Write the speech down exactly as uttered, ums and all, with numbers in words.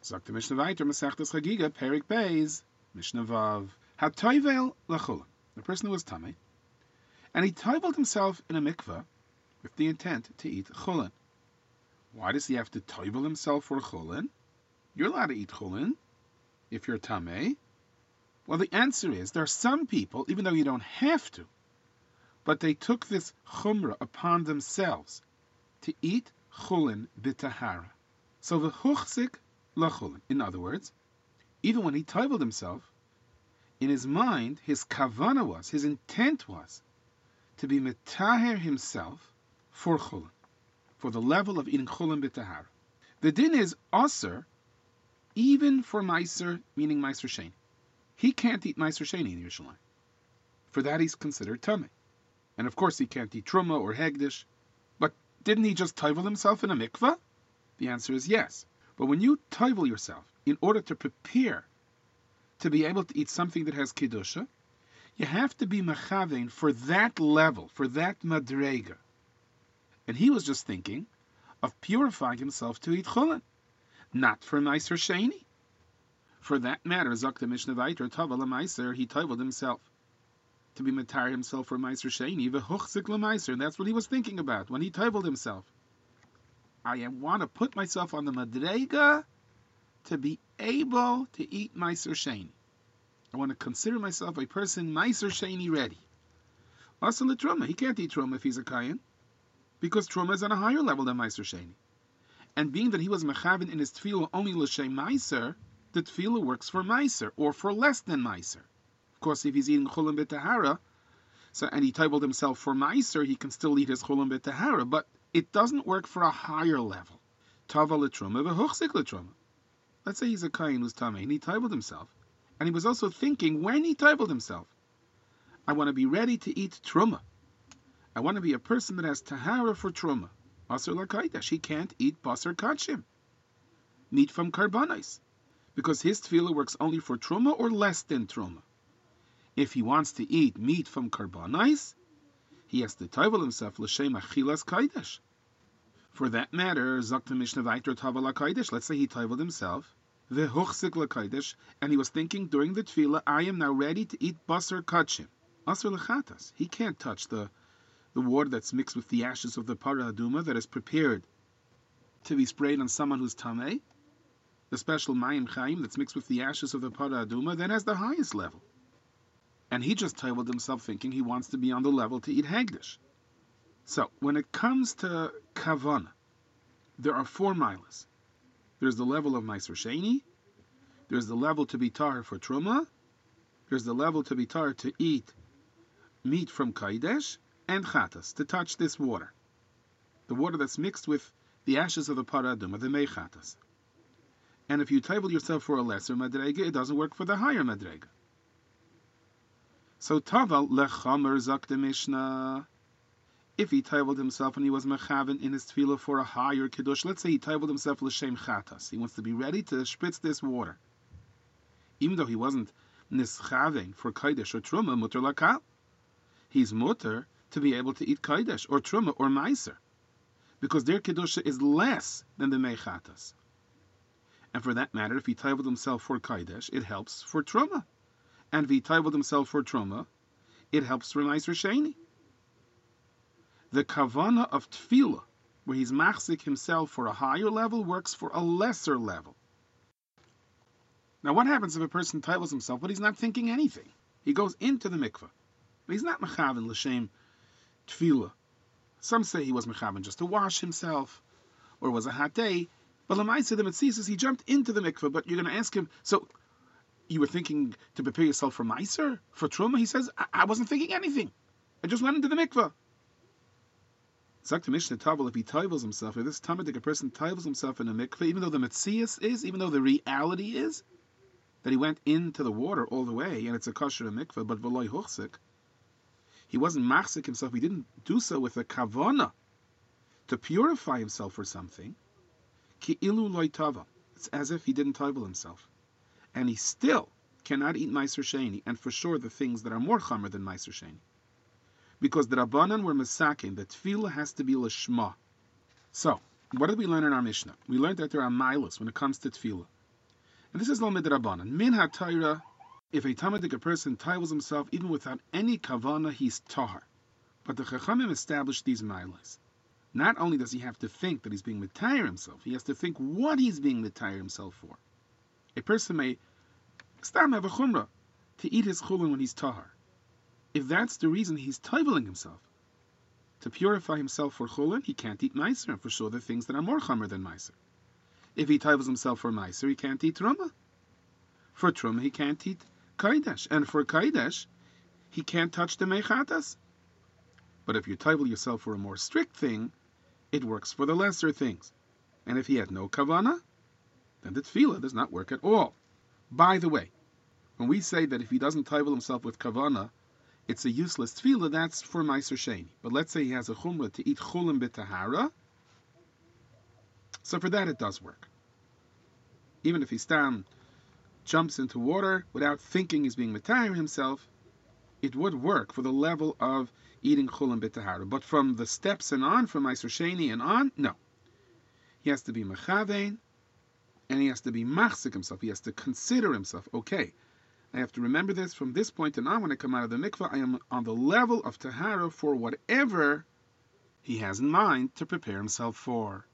Sagt the Mishnah weiter, Masechtas Chagiga, Perik Beis, Mishnah Vav, Hatoivel Lachulin. The person who was tummy, and he toiveled himself in a mikveh with the intent to eat chulin. Why does he have to toivel himself for chulin? You're allowed to eat chulin if you're tamei. Well, the answer is there are some people, even though you don't have to, but they took this chumrah upon themselves to eat chulin b'tahara. So v'huchzik lachulin. In other words, even when he toiveled himself, in his mind, his kavana was, his intent was, to be metaher himself for chulin, for the level of eating chulin b'tahara. The din is aser, even for meiser, meaning meiser sheni. He can't eat meiser sheni in Yerushalayim. For that he's considered tummy. And of course he can't eat truma or hegdish. But didn't he just toivel himself in a mikveh? The answer is yes. But when you toivel yourself in order to prepare to be able to eat something that has kedusha, you have to be mechavein for that level, for that madrega. And he was just thinking of purifying himself to eat chulin, not for meiser sheni. For that matter, Zok the Mishnah Vayter, Tavel Meiser, he toiveled himself to be metar himself for meiser sheni, v'huchzik l'meiser. That's what he was thinking about when he toiveled himself. I want to put myself on the madrega to be able to eat meiser sheni. I want to consider myself a person meiser sheni ready. Also the truma, he can't eat truma if he's a kayan, because truma is on a higher level than meiser sheni. And being that he was mechavin in his tefillah only l'shem meiser, the tefillah works for meiser or for less than meiser. Of course, if he's eating chulin b'tahara, so and he toiveled himself for meiser, he can still eat his chulin b'tahara, but it doesn't work for a higher level. Tava l'truma v'huchzik l'truma. Let's say he's a kain who's tamei, and he toiveled himself, and he was also thinking when he toiveled himself, I want to be ready to eat truma. I want to be a person that has tahara for truma. Asur l'kaidesh, he can't eat basar kachim, meat from karbanos, because his tefillah works only for truma or less than truma. If he wants to eat meat from karbanos, he has to toivel himself l'shem achilas kaidesh. For that matter, Zok the Mishnah Vayter Tavel HaKodesh, let's say he toiveled himself, v'huchzik l'kaidesh, and he was thinking during the tefillah, I am now ready to eat basar kachim. Asur l'chatas, he can't touch the, the water that's mixed with the ashes of the para aduma that is prepared to be sprayed on someone who's tamei. The special mayim chayim that's mixed with the ashes of the para aduma, then has the highest level. And he just toiveled himself thinking he wants to be on the level to eat hegdish. So, when it comes to kavana, there are four milas. There's the level of meiser sheni, there's the level to be tar for truma, there's the level to be tar to eat meat from kaidesh, and chatas, to touch this water. The water that's mixed with the ashes of the paraduma, the mei chatas. And if you toivel yourself for a lesser madrega, it doesn't work for the higher madrega. So taval lechamer zak the Mishnah. If he toiveled himself and he was mechaven in his tefillah for a higher kiddush, let's say he toiveled himself l'shem chatas, he wants to be ready to spritz this water, even though he wasn't nischaven for kaidesh or truma, mutter lakal. He's mutter to be able to eat kaidesh or truma or meiser, because their kiddush is less than the mei chatas. And for that matter, if he toiveled himself for kaidesh, it helps for truma, and if he toiveled himself for truma, it helps for meiser sheni. The kavana of tefillah, where he's machzik himself for a higher level, works for a lesser level. Now, what happens if a person tivels himself, but he's not thinking anything? He goes into the mikveh, but he's not mechaven l'shem tefillah. Some say he was mechaven just to wash himself, or it was a hot day. But l'maisa the mitzias, he jumped into the mikveh. But you're going to ask him, so you were thinking to prepare yourself for meiser, for truma? He says, I, I wasn't thinking anything. I just went into the mikveh. Sagt Mishnah Tavel, if he tivels himself, if this Talmudic person tivels himself in a mikveh, even though the metzias is, even though the reality is that he went into the water all the way, and it's a kosher mikveh, but v'loy huchzik, he wasn't machzik himself, he didn't do so with a kavana to purify himself for something, ki ilu loy tava, it's as if he didn't tivel himself. And he still cannot eat meiser sheni, and for sure the things that are more chamer than meiser sheni. Because the Rabbanan were mesakin, the tefillah has to be lishma. So, what did we learn in our Mishnah? We learned that there are milos when it comes to tefillah. And this is Lo Midrabanan. Min HaTorah, if a Talmudic person titles himself even without any kavana, he's tahar. But the Chachamim established these milas. Not only does he have to think that he's being mitayr himself, he has to think what he's being mitayr himself for. A person may stam have a chumrah to eat his chulin when he's tahar. If that's the reason he's titling himself, to purify himself for chulin, he can't eat meiser, and for sure there are things that are more chamer than meiser. If he titles himself for meiser, he can't eat truma. For truma, he can't eat kaidesh, and for kaidesh, he can't touch the mechatas. But if you title yourself for a more strict thing, it works for the lesser things. And if he had no kavana, then the tefillah does not work at all. By the way, when we say that if he doesn't title himself with kavana, it's a useless tefillah, that's for meiser sheni. But let's say he has a chumrah to eat chulim b'tahara, so for that it does work. Even if he stam jumps into water without thinking he's being mitayr himself, it would work for the level of eating chulim b'tahara. But from the steps and on, from meiser sheni and on, no. He has to be mechavein, and he has to be machzik himself. He has to consider himself, okay, I have to remember this from this point and on. When I come out of the mikvah, I am on the level of tahara for whatever he has in mind to prepare himself for.